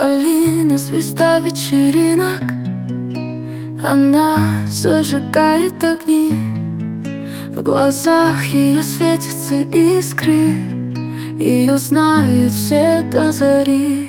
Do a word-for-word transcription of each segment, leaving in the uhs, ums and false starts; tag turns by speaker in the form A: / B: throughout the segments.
A: Полина, звезда вечеринок, она зажигает огни. В глазах ее светятся искры, ее знают все до зари.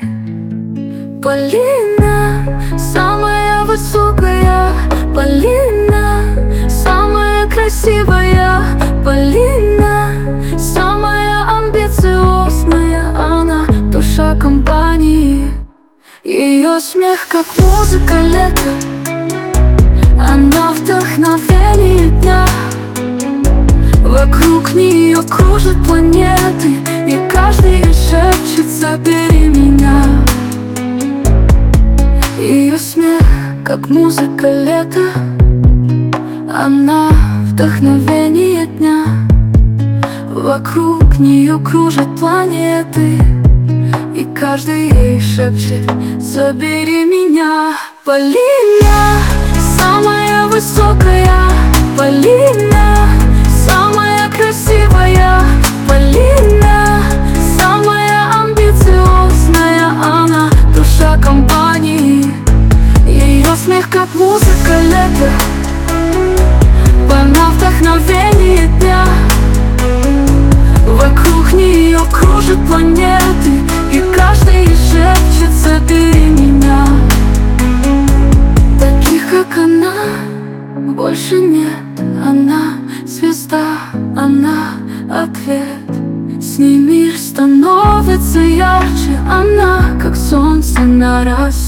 A: Полина, самая высокая, Полина, самая красивая, Полина, самая амбициозная, она душа компании. Ее смех как музыка лета, она вдохновение дня. Вокруг нее кружат планеты, и каждый шепчет: забери меня. Ее смех как музыка лета, она вдохновение дня. Вокруг нее кружат планеты, и каждый ей шепчет: забери меня. Полина, самая высокая, Полина, самая красивая, Полина, самая амбициозная, она душа компании. Ее смех как музыка лета, она вдохновение дня. Вокруг нее кружат планеты, и каждый шепчет: забери меня. Таких, как она, больше нет. Она звезда, она ответ. С ней мир становится ярче, она как солнце на рассвете.